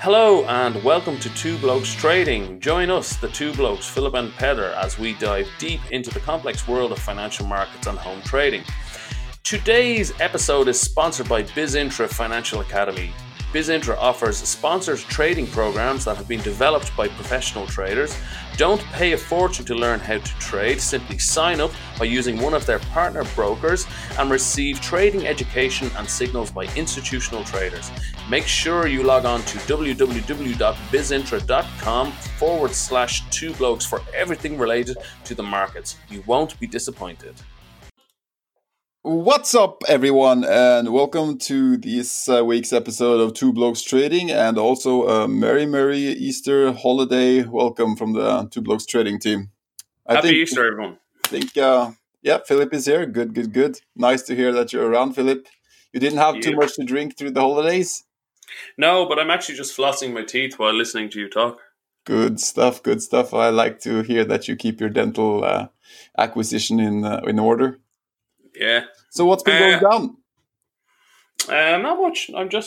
Hello and welcome to Two Blokes Trading. Join us, the two blokes, Philip and Peter, as we dive deep into the complex world of financial markets and home trading. Today's episode is sponsored by BizIntra Financial Academy. BizIntra offers sponsored trading programs that have been developed by professional traders. Don't pay a fortune to learn how to trade. Simply sign up by using one of their partner brokers and receive trading education and signals by institutional traders. Make sure you log on to www.bizintra.com/2blokes for everything related to the markets. You won't be disappointed. What's up, everyone, and welcome to this week's episode of Two Blokes Trading, and also a merry Easter holiday welcome from the Two Blokes Trading team. Happy Easter, everyone. I think, Philip is here. Good. Nice to hear that you're around, Philip. You didn't have too much to drink through the holidays? No, but I'm actually just flossing my teeth while listening to you talk. Good stuff. I like to hear that you keep your dental acquisition in order. Yeah. So what's been going down? Not much. I'm just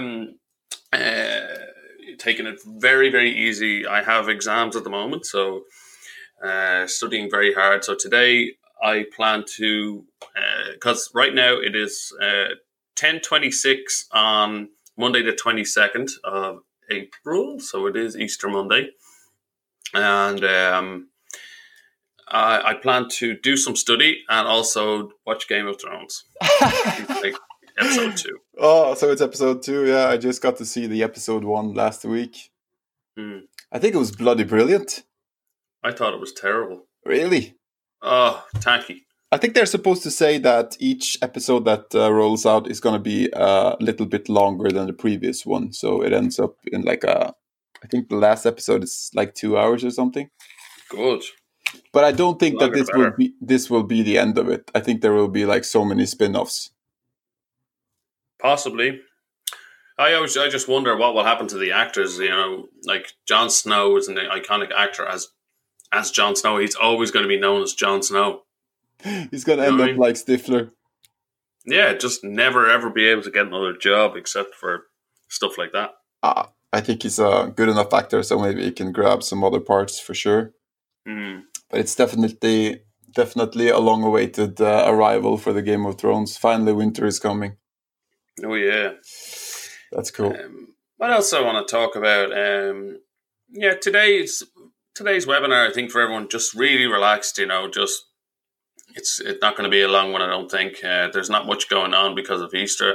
taking it very easy. I have exams at the moment, so studying very hard. So today I plan to, because right now it is 10:26 on Monday the 22nd of April, so it is Easter Monday. And I plan to do some study and also watch Game of Thrones. Like episode 2. Oh, so it's episode 2. Yeah, I just got to see the episode 1 last week. I think it was bloody brilliant. I thought it was terrible. Really? Oh, tacky. I think they're supposed to say that each episode that rolls out is going to be a little bit longer than the previous one. So it ends up in I think the last episode is like 2 hours or something. Good. But I don't think that this will be the end of it. I think there will be like so many spin-offs. Possibly. I just wonder what will happen to the actors. You know, like Jon Snow is an iconic actor as Jon Snow. He's always going to be known as Jon Snow. He's going to end up like Stifler. Yeah, just never ever be able to get another job except for stuff like that. I think he's a good enough actor, so maybe he can grab some other parts for sure. But it's definitely a long-awaited arrival for the Game of Thrones. Finally, winter is coming. Oh yeah, that's cool. What else I want to talk about? Today's webinar, I think for everyone, just really relaxed. You know, just it's not going to be a long one. I don't think there's not much going on because of Easter.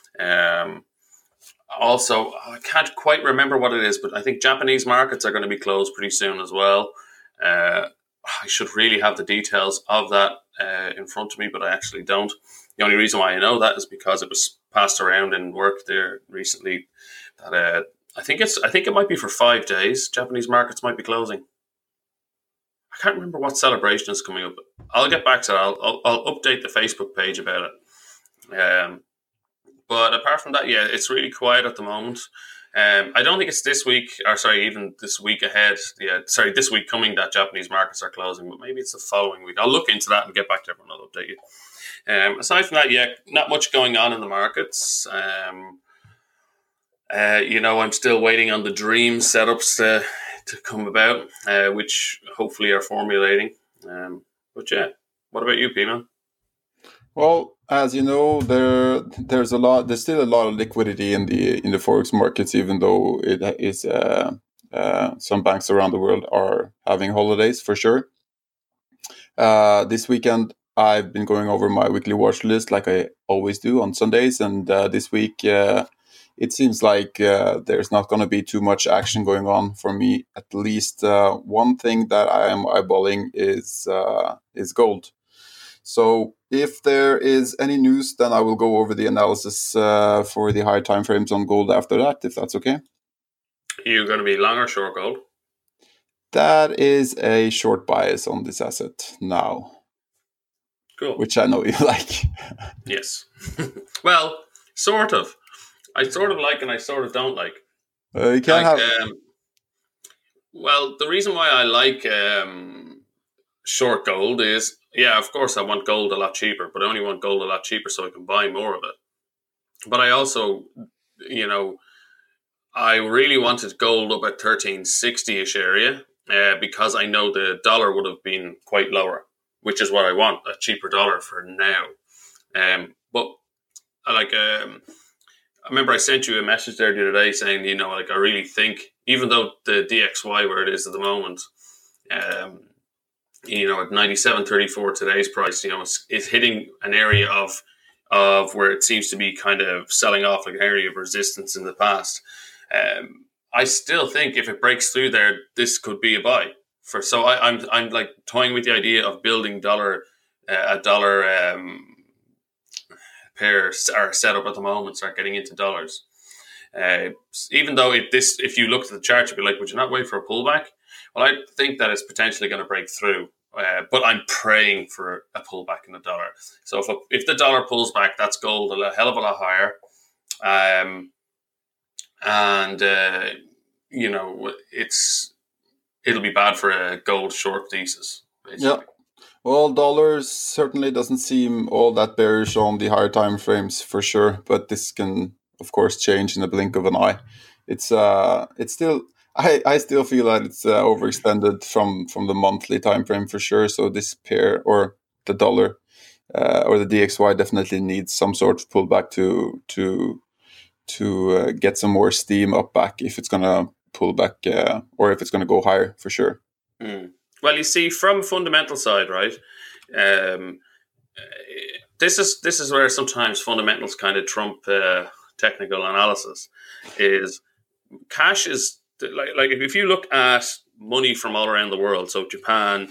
Also, I can't quite remember what it is, but I think Japanese markets are going to be closed pretty soon as well. I should really have the details of that in front of me, but I actually don't. The only reason why I know that is because it was passed around in work there recently. That I think it might be for 5 days. Japanese markets might be closing. I can't remember what celebration is coming up. I'll get back to that. I'll update the Facebook page about it. But apart from that, yeah, it's really quiet at the moment. I don't think it's this week, even this week ahead. This week coming that Japanese markets are closing, but maybe it's the following week. I'll look into that and get back to everyone. I'll update you. Aside from that, yeah, not much going on in the markets. I'm still waiting on the dream setups to come about, which hopefully are formulating. But yeah, what about you, P-Man? Well, as you know, there's still a lot of liquidity in the forex markets, even though it is some banks around the world are having holidays for sure. This weekend, I've been going over my weekly watch list like I always do on Sundays, and this week it seems like there's not going to be too much action going on for me. At least one thing that I am eyeballing is gold. So if there is any news, then I will go over the analysis for the higher time frames on gold after that, if that's okay. Are you going to be long or short gold? That is a short bias on this asset now. Cool. Which I know you like. Yes. Well, sort of. I sort of like and I sort of don't like. You can't have... Well, the reason why I like short gold is, yeah, of course I want gold a lot cheaper, but I only want gold a lot cheaper so I can buy more of it. But I also, I really wanted gold up at 1360-ish area because I know the dollar would have been quite lower, which is what I want, a cheaper dollar for now. But I remember I sent you a message there the other day saying, I really think, even though the DXY where it is at the moment, at 97.34 today's price, it's hitting an area of where it seems to be kind of selling off an area of resistance in the past. I still think if it breaks through there, this could be a buy. So I'm like toying with the idea of building a dollar pair are set up at the moment, start getting into dollars. Even though if you look at the chart, you'd be like, would you not wait for a pullback? Well, I think that it's potentially going to break through, but I'm praying for a pullback in the dollar. So if the dollar pulls back, that's gold a hell of a lot higher. It'll be bad for a gold short thesis, basically. Yeah. Well, dollars certainly doesn't seem all that bearish on the higher time frames for sure, but this can, of course, change in the blink of an eye. It's still, I still feel that it's overextended from the monthly time frame for sure. So this pair or the dollar or the DXY definitely needs some sort of pullback to get some more steam up back if it's gonna pull back or if it's gonna go higher for sure. Well, you see, from fundamental side, right? This is where sometimes fundamentals kind of trump technical analysis. Is cash is like if you look at money from all around the world, so Japan,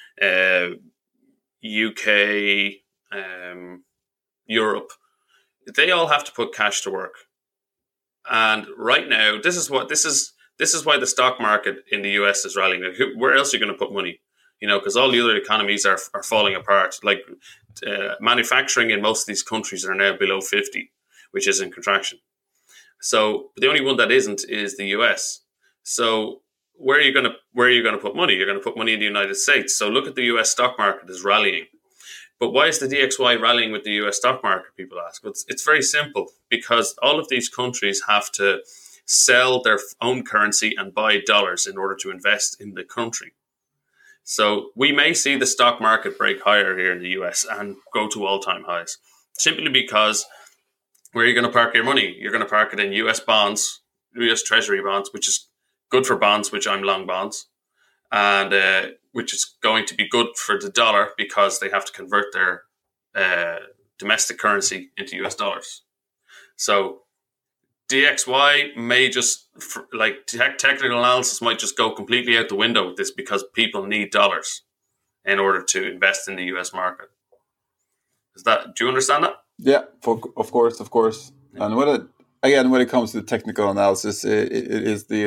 UK, Europe, they all have to put cash to work. And right now, this is why the stock market in the US is rallying. Like, where else are you going to put money? Because all the other economies are falling apart. Like manufacturing in most of these countries are now below 50, which is in contraction. So the only one that isn't is the US. So where are you going to put money? You're going to put money in the United States. So look at the US stock market is rallying. But why is the DXY rallying with the US stock market, people ask? It's very simple, because all of these countries have to sell their own currency and buy dollars in order to invest in the country. So we may see the stock market break higher here in the US and go to all-time highs, simply because where are you going to park your money? You're going to park it in US bonds, US Treasury bonds, which is good for bonds, which I'm long bonds, and which is going to be good for the dollar because they have to convert their domestic currency into US dollars. So DXY may just, technical analysis might just go completely out the window with this, because people need dollars in order to invest in the US market. Do you understand that? Yeah, of course. And when it comes to technical analysis, it is the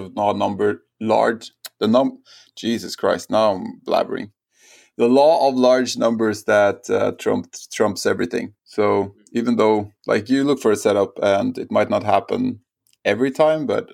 Jesus Christ, now I'm blabbering. The law of large numbers that trumps everything. So even though, like, you look for a setup and it might not happen every time, but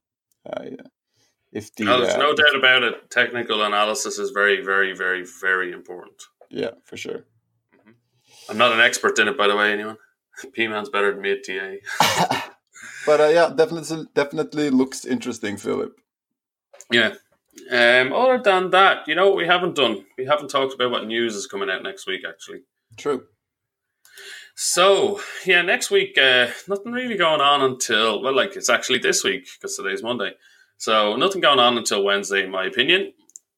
if the there's no doubt about it, technical analysis is very, very, very, very important. Yeah, for sure. Mm-hmm. I'm not an expert in it, by the way. Anyone? P-Man's better than me at TA. But yeah, definitely looks interesting, Philip. Yeah. Other than that, what we haven't done? We haven't talked about what news is coming out next week, actually. True. So, yeah, next week, nothing really going on until, it's actually this week, because today's Monday. So, nothing going on until Wednesday, in my opinion.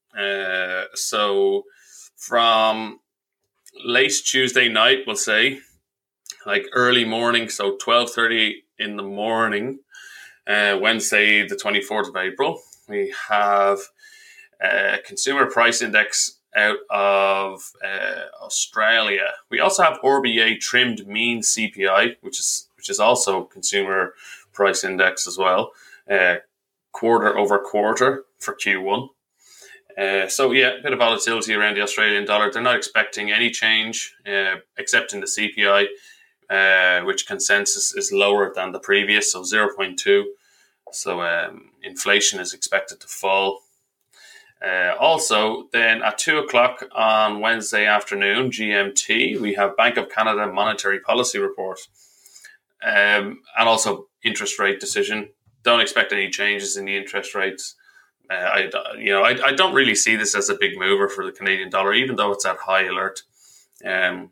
So, from late Tuesday night, we'll say, like early morning, so 12:30 in the morning, Wednesday, the 24th of April, we have a consumer price index out of Australia. We also have RBA trimmed mean CPI, which is also consumer price index as well, quarter over quarter for Q1. So yeah, a bit of volatility around the Australian dollar. They're not expecting any change except in the CPI, which consensus is lower than the previous, so 0.2. So inflation is expected to fall. Also, then at 2 o'clock on Wednesday afternoon, GMT, we have Bank of Canada monetary policy report, and also interest rate decision. don't expect any changes in the interest rates. I don't really see this as a big mover for the Canadian dollar, even though it's at high alert. And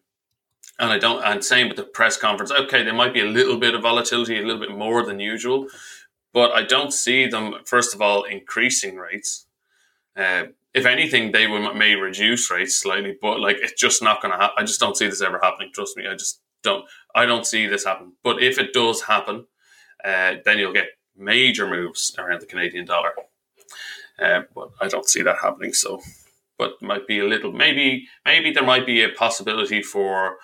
same with the press conference. Okay, there might be a little bit of volatility, a little bit more than usual, but I don't see them, first of all, increasing rates. If anything, they may reduce rates slightly, but like it's just not going to happen. I just don't see this ever happening. Trust me, I don't see this happen. But if it does happen, then you'll get major moves around the Canadian dollar. But I don't see that happening. So, but it might be a little. Maybe there might be a possibility for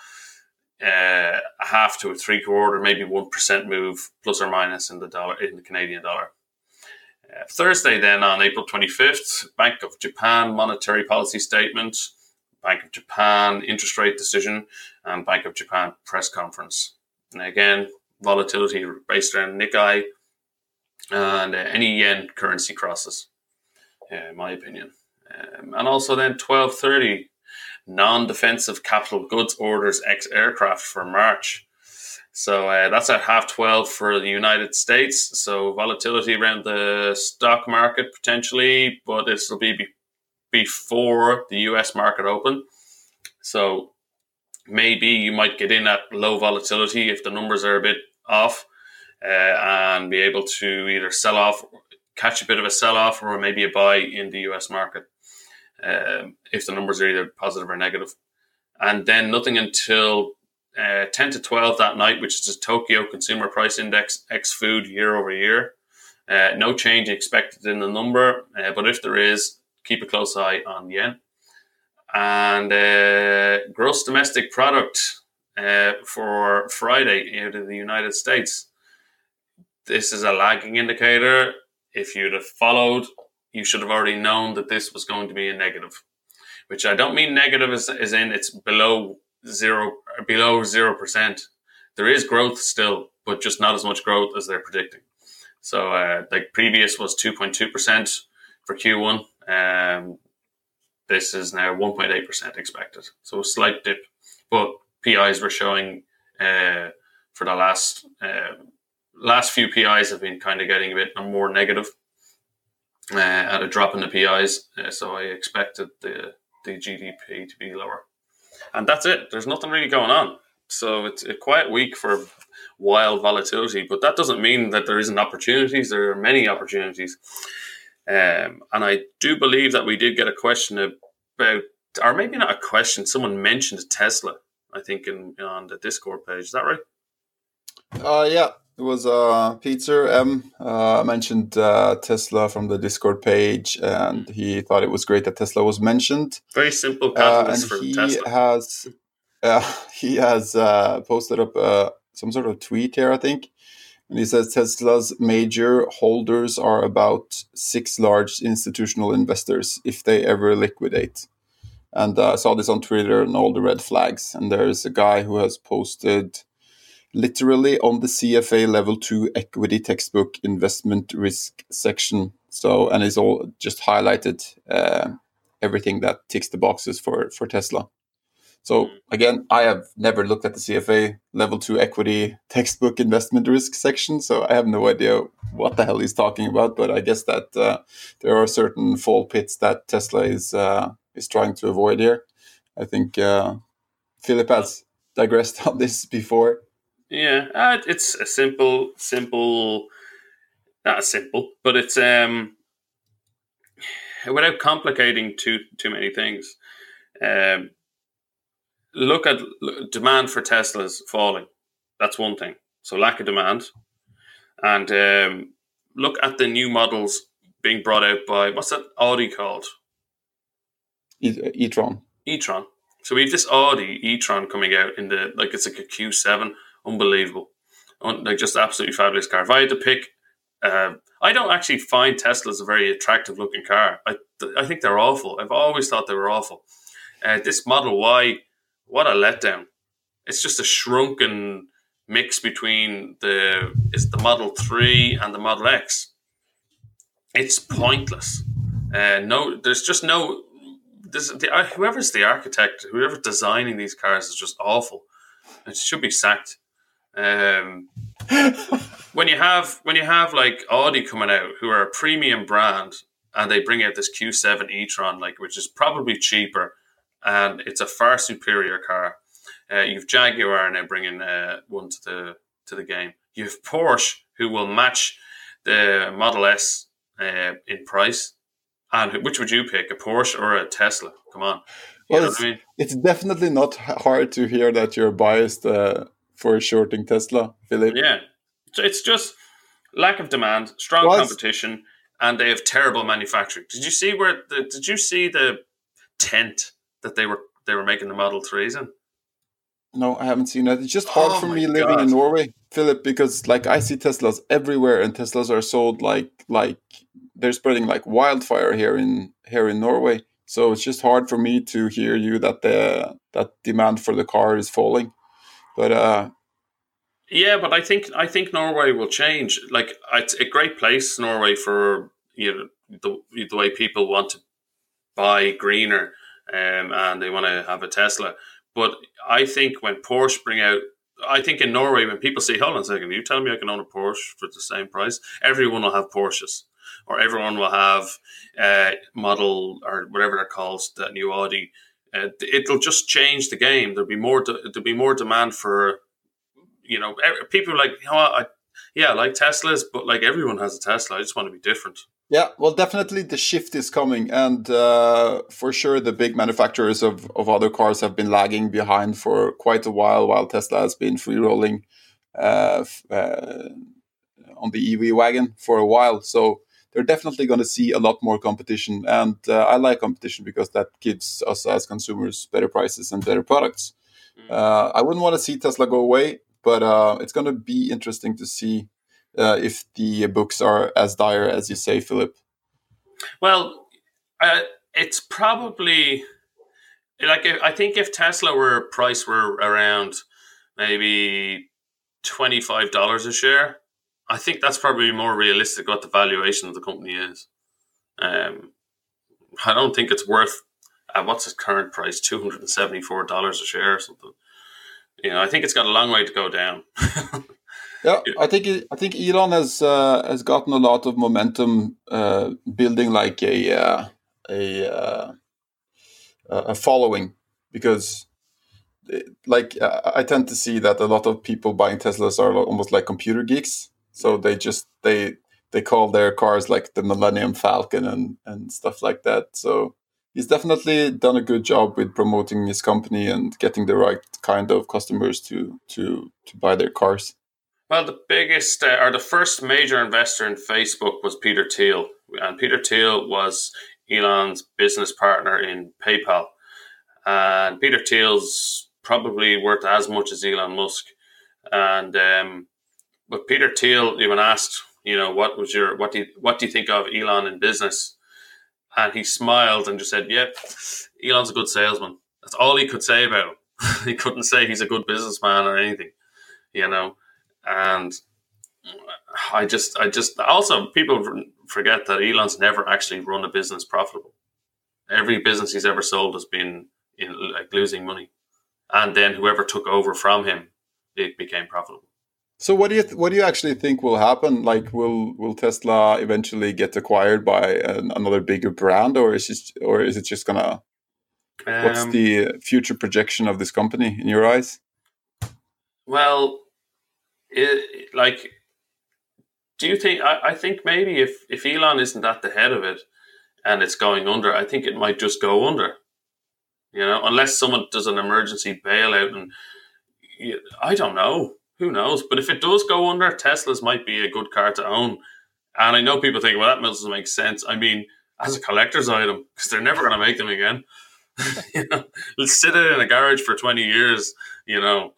a half to a 3/4, maybe 1% move plus or minus in the Canadian dollar. Thursday, then on April 25th, Bank of Japan monetary policy statement, Bank of Japan interest rate decision, and Bank of Japan press conference. And again, volatility based around Nikkei and any yen currency crosses, in my opinion. And also then 12:30, non-defensive capital goods orders ex-aircraft for March. So that's at 12:30 for the United States. So volatility around the stock market potentially, but this will be before the US market open. So maybe you might get in at low volatility if the numbers are a bit off and be able to either sell off, catch a bit of a sell-off, or maybe a buy in the US market if the numbers are either positive or negative. And then nothing until 10 to 12 that night, which is the Tokyo Consumer Price Index ex-food year over year. No change expected in the number, but if there is, keep a close eye on yen. And gross domestic product for Friday out of the United States. This is a lagging indicator. If you'd have followed, you should have already known that this was going to be a negative, which I don't mean negative as in it's below 0%. There is growth still, but just not as much growth as they're predicting. So like previous was 2.2% for Q1. This is now 1.8% expected. So a slight dip, but PIs were showing for the last few PIs have been kind of getting a bit more negative at a drop in the PIs. So I expected the GDP to be lower. And that's it. There's nothing really going on. So it's a quiet week for wild volatility, but that doesn't mean that there isn't opportunities. There are many opportunities. And I do believe that we did get a question about, or maybe not a question, someone mentioned Tesla, I think, on the Discord page. Is that right? Yeah, it was Peter M. Mentioned Tesla from the Discord page, and he thought it was great that Tesla was mentioned. Very simple catalyst for Tesla. He has posted up some sort of tweet here, I think. And he says Tesla's major holders are about 6 large institutional investors if they ever liquidate. And I saw this on Twitter and all the red flags. And there's a guy who has posted literally on the CFA Level 2 equity textbook investment risk section. So, and it's all just highlighted everything that ticks the boxes for Tesla. So again, I have never looked at the CFA Level 2 equity textbook investment risk section, so I have no idea what the hell he's talking about. But I guess that there are certain fall pits that Tesla is trying to avoid here. I think Philip has digressed on this before. Yeah, it's a simple, not simple, but it's without complicating too many things. Look at demand for Teslas falling. That's one thing. So lack of demand. And look at the new models being brought out by, what's that Audi called? e-tron. E-tron. So we have this Audi e-tron coming out in it's like a Q7. Unbelievable. Like just absolutely fabulous car. If I had to pick, I don't actually find Teslas a very attractive looking car. I think they're awful. I've always thought they were awful. This Model Y, what a letdown. It's just a shrunken mix between the Model 3 and the Model X. It's pointless. There's just no... whoever's the architect, whoever's designing these cars is just awful. It should be sacked. when you have like Audi coming out, who are a premium brand, and they bring out this Q7 e-tron, like, which is probably cheaper, and it's a far superior car. You've Jaguar now bringing one to the game. You've Porsche, who will match the Model S in price. And which would you pick, a Porsche or a Tesla? Come on, you Well, know what I mean? it's definitely not hard to hear that you're biased for shorting Tesla, Philip. Yeah, so it's just lack of demand, strong Well, competition, and they have terrible manufacturing. Did you see the tent that they were making the Model 3s in? no, I haven't seen that. It's just hard Oh for my me living in god! Norway, Philip, because like I see Teslas everywhere, and Teslas are sold like they're spreading like wildfire here in Norway. So it's just hard for me to hear you that that demand for the car is falling. But Yeah, but I think Norway will change. Like, it's a great place, Norway, for the way people want to buy greener, and they want to have a Tesla. But I think when Porsche bring out, I think in Norway, when people say, "Hold on a second, you tell me I can own a Porsche for the same price?" Everyone will have Porsches, or everyone will have model or whatever they're called, that new Audi. It'll just change the game. There'll be more demand for, people like, yeah, I like Teslas, but like everyone has a Tesla. I just want to be different. yeah, well, definitely the shift is coming, and for sure the big manufacturers of other cars have been lagging behind for quite a while Tesla has been free rolling on the EV wagon for a while. So they're definitely going to see a lot more competition, and I like competition because that gives us as consumers better prices and better products. I wouldn't want to see Tesla go away, but it's going to be interesting to see if the books are as dire as you say, Philip. Well, it's probably like, I think if Tesla were around maybe $25 a share, I think that's probably more realistic what the valuation of the company is. Um, I don't think it's worth what's its current price, $274 a share or something. I think it's got a long way to go down. Yeah, I think Elon has gotten a lot of momentum building like a a following because I tend to see that a lot of people buying Teslas are almost like computer geeks. So they call their cars like the Millennium Falcon and stuff like that. So he's definitely done a good job with promoting his company and getting the right kind of customers to buy their cars. Well, the biggest or the first major investor in Facebook was Peter Thiel, and Peter Thiel was Elon's business partner in PayPal. And Peter Thiel's probably worth as much as Elon Musk. And but Peter Thiel, even asked, what do you think of Elon in business? And he smiled and just said, "Yep, Elon's a good salesman." That's all he could say about him. He couldn't say he's a good businessman or anything, you know. And I just also, people forget that Elon's never actually run a business profitable. Every business he's ever sold has been like losing money, and then whoever took over from him, it became profitable. So what do you actually think will happen? Like, will Tesla eventually get acquired by another bigger brand, or is it just gonna? What's Um, the future projection of this company in your eyes? well, like, do you think? I think maybe if Elon isn't at the head of it and it's going under, I think it might just go under. Unless someone does an emergency bailout, and I don't know. Who knows? But if it does go under, Teslas might be a good car to own. And I know people think, well, that doesn't make sense. I mean, as a collector's item, because they're never going to make them again. Let's sit it in a garage for 20 years. You know,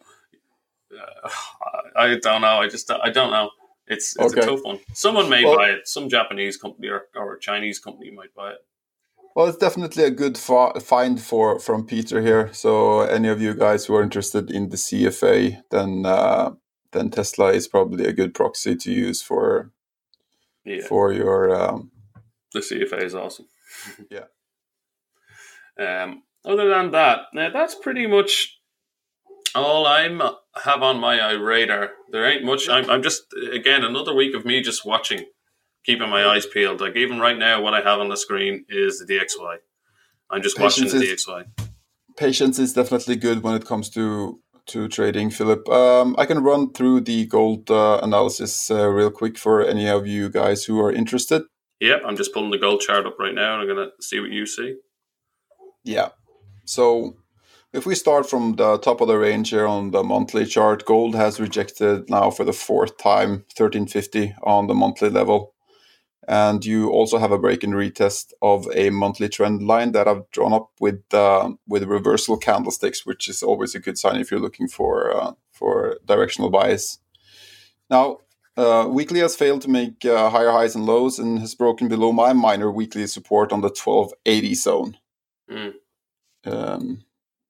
I don't know. I don't know. It's a Okay. tough one. Someone may Well, buy it. Some Japanese company or a Chinese company might buy it. well, it's definitely a good find from Peter here. So any of you guys who are interested in the CFA, then Tesla is probably a good proxy to use Yeah, for your the CFA is awesome. yeah. Other than that, now that's pretty much All I'm have on my radar, there ain't much. I'm just, again, another week of me just watching, keeping my eyes peeled. Like even right now, what I have on the screen is the DXY. I'm just watching Patience the is DXY. patience is definitely good when it comes to trading, Philip. I can run through the gold analysis real quick for any of you guys who are interested. Yep, I'm just pulling the gold chart up right now, and I'm gonna see what you see. Yeah. So if we start from the top of the range here on the monthly chart, gold has rejected now for the fourth time 1350 on the monthly level. And you also have a break and retest of a monthly trend line that I've drawn up with reversal candlesticks, which is always a good sign if you're looking for directional bias. Now, weekly has failed to make higher highs and lows and has broken below my minor weekly support on the 1280 zone. Um,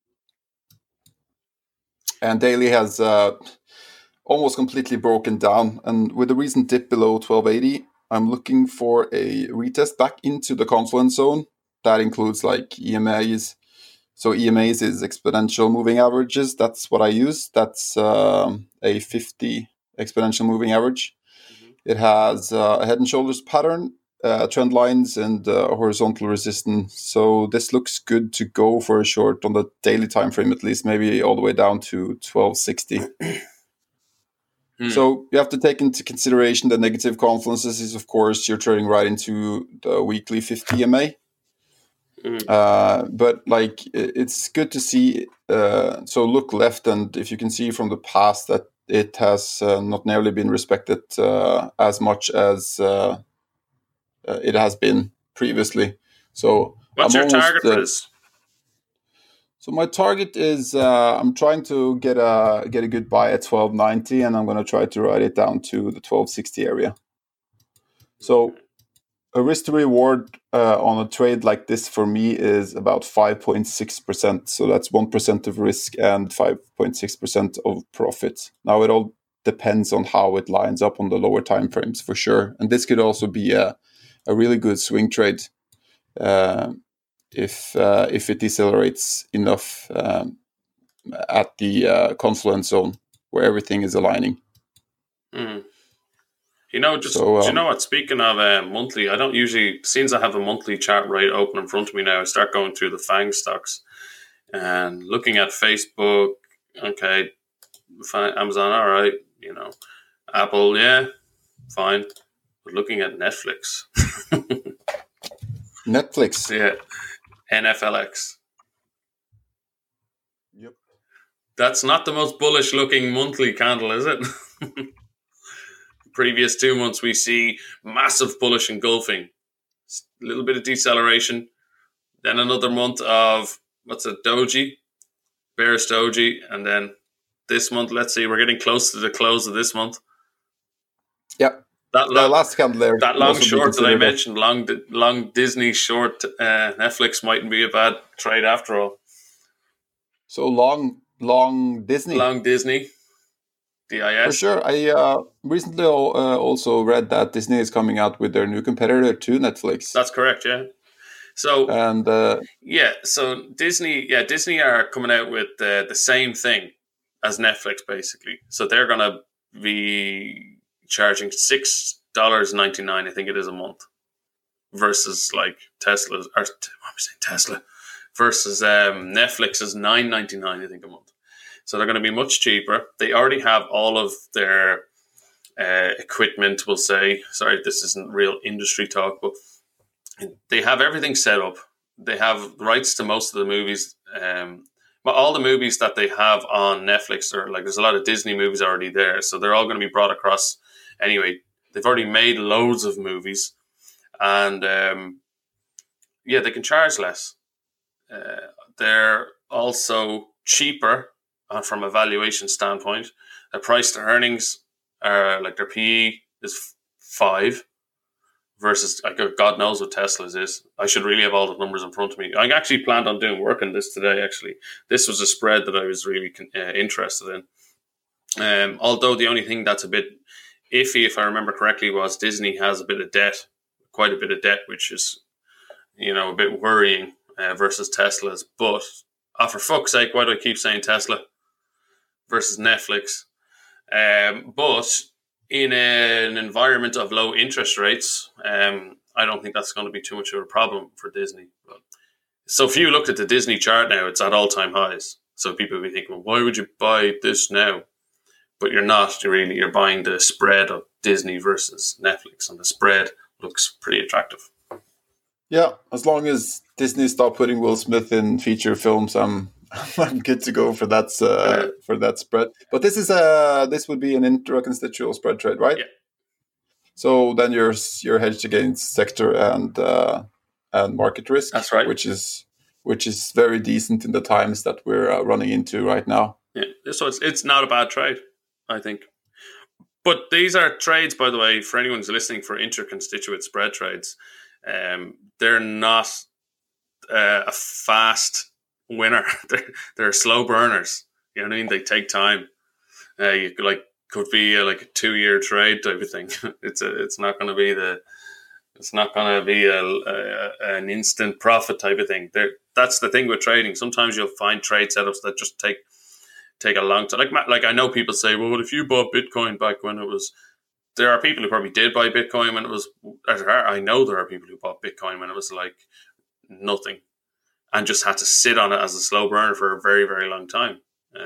and daily has almost completely broken down. And with the recent dip below 1280, I'm looking for a retest back into the confluence zone. That includes like EMAs. So EMAs is exponential moving averages. That's what I use. That's a 50 exponential moving average. Mm-hmm. It has a head and shoulders pattern, trend lines, and horizontal resistance. So this looks good to go for a short on the daily time frame, at least, maybe all the way down to 1260. So you have to take into consideration the negative confluences is, of course, you're trading right into the weekly 50 EMA. But like it's good to see. So look left, and if you can see from the past that it has not nearly been respected as much as it has been previously. So what's your target for this? So my target is I'm trying to get a good buy at 1290, and I'm going to try to ride it down to the 1260 area. So a risk to reward on a trade like this for me is about 5.6%. So that's 1% of risk and 5.6% of profit. Now it all depends on how it lines up on the lower time frames for sure. And this could also be a really good swing trade. If it decelerates enough at the confluence zone where everything is aligning. You know, do you know what? Speaking of monthly, I don't usually, since I have a monthly chart right open in front of me now, I start going through the FANG stocks and looking at Facebook. Okay, Amazon, all right, you know, Apple, yeah, fine. But looking at Netflix. Netflix. Yeah. NFLX. Yep. That's not the most bullish looking monthly candle, is it? Previous 2 months, we see massive bullish engulfing. A little bit of deceleration. Then another month of, doji? Bearish doji. And then this month, let's see, we're getting close to the close of this month. Yep. That last candle there. That long short that I mentioned, long Disney short, Netflix mightn't be a bad trade after all. So long Disney. Long Disney. DIS. For sure. I recently also read that Disney is coming out with their new competitor to Netflix. That's correct, yeah. So so Disney are coming out with the same thing as Netflix, basically. So they're going to be charging $6.99, I think it is, a month, versus like Tesla, or what am I saying, Tesla, versus Netflix is $9.99, I think, a month. So they're going to be much cheaper. They already have all of their equipment, we'll say. Sorry, this isn't real industry talk, but they have everything set up. They have rights to most of the movies. But all the movies that they have on Netflix are like, there's a lot of Disney movies already there. So they're all going to be brought across. Anyway, they've already made loads of movies. And they can charge less. They're also cheaper from a valuation standpoint. Their price to earnings are like, their PE is 5 versus, like, God knows what Tesla's is. I should really have all the numbers in front of me. I actually planned on doing work on this today, actually. This was a spread that I was really interested in. Although the only thing that's a bit iffy, if I remember correctly, was Disney has a bit of debt, quite a bit of debt, which is, a bit worrying versus Tesla's. But, for fuck's sake, why do I keep saying Tesla? versus Netflix. But in an environment of low interest rates, I don't think that's going to be too much of a problem for Disney. So if you looked at the Disney chart now, it's at all-time highs. So people will be thinking, well, why would you buy this now? But you're not really. You're buying the spread of Disney versus Netflix, and the spread looks pretty attractive. Yeah, as long as Disney stop putting Will Smith in feature films, I'm good to go for that spread. But this would be an intra-constitutional spread trade, right? Yeah. So then you're hedged against sector and market risk. That's right. Which is very decent in the times that we're running into right now. Yeah. So it's not a bad trade, I think. But these are trades, by the way, for anyone who's listening, for inter-constituent spread trades. They're not a fast winner. They're slow burners. You know what I mean? They take time. Could be a 2-year trade type of thing. It's not going to be an instant profit type of thing. That's the thing with trading. Sometimes you'll find trade setups that just take a long time. Like I know people say, well, if you bought Bitcoin back when it was, there are people who probably did buy Bitcoin when it was, I know there are people who bought Bitcoin when it was like nothing and just had to sit on it as a slow burner for a very, very long time.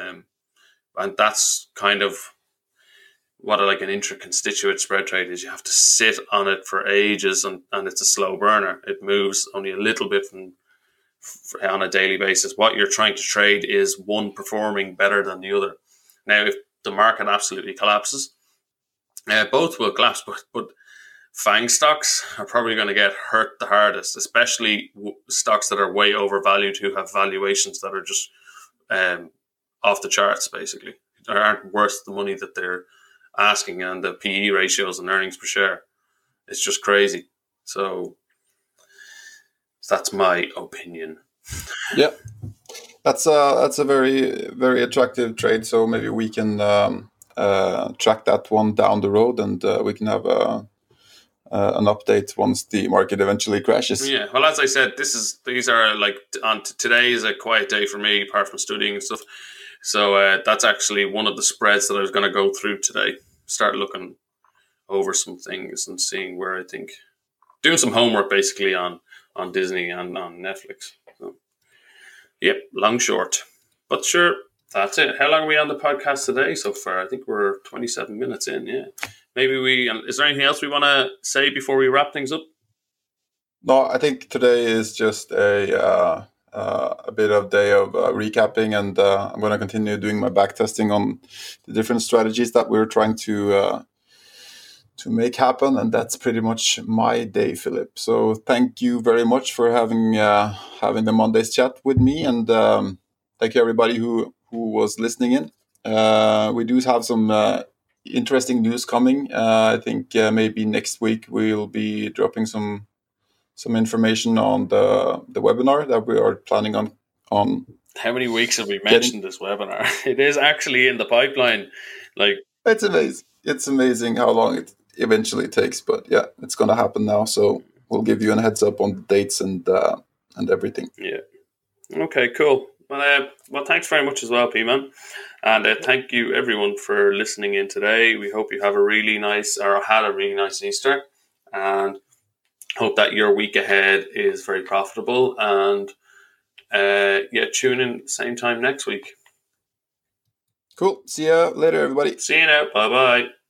And that's kind of what an intra-constituent spread trade is. You have to sit on it for ages and it's a slow burner. It moves only a little bit on a daily basis. What you're trying to trade is one performing better than the other. Now, if the market absolutely collapses, both will collapse, but FANG stocks are probably going to get hurt the hardest, especially stocks that are way overvalued, who have valuations that are just off the charts, basically. They aren't worth the money that they're asking, and the PE ratios and earnings per share, it's just crazy. So that's my opinion. Yeah, that's a very, very attractive trade. So maybe we can track that one down the road, and we can have an update once the market eventually crashes. Yeah, well, as I said, these are today is a quiet day for me, apart from studying and stuff. So that's actually one of the spreads that I was going to go through today. Start looking over some things and seeing where I think, doing some homework basically on Disney and on Netflix. So, yep, long short. But sure, that's it. How long are we on the podcast today so far? I think we're 27 minutes in, yeah. Maybe is there anything else we want to say before we wrap things up? No, I think today is just a bit of day of recapping, and I'm going to continue doing my back testing on the different strategies that we're trying to make happen, and that's pretty much my day, Philip. So thank you very much for having the Mondays chat with me, and thank you everybody who was listening in. We do have some interesting news coming. I think maybe next week we'll be dropping some information on the webinar that we are planning on. How many weeks have we mentioned this webinar? It is actually in the pipeline. It's amazing. It's amazing how long it eventually takes, but yeah, it's going to happen now. So we'll give you a heads up on the dates and everything. Yeah. Okay, cool. Well, thanks very much as well, P-Man. And thank you everyone for listening in today. We hope you have had a really nice Easter, and hope that your week ahead is very profitable. And tune in same time next week. Cool. See ya later, everybody. See you now. Bye-bye.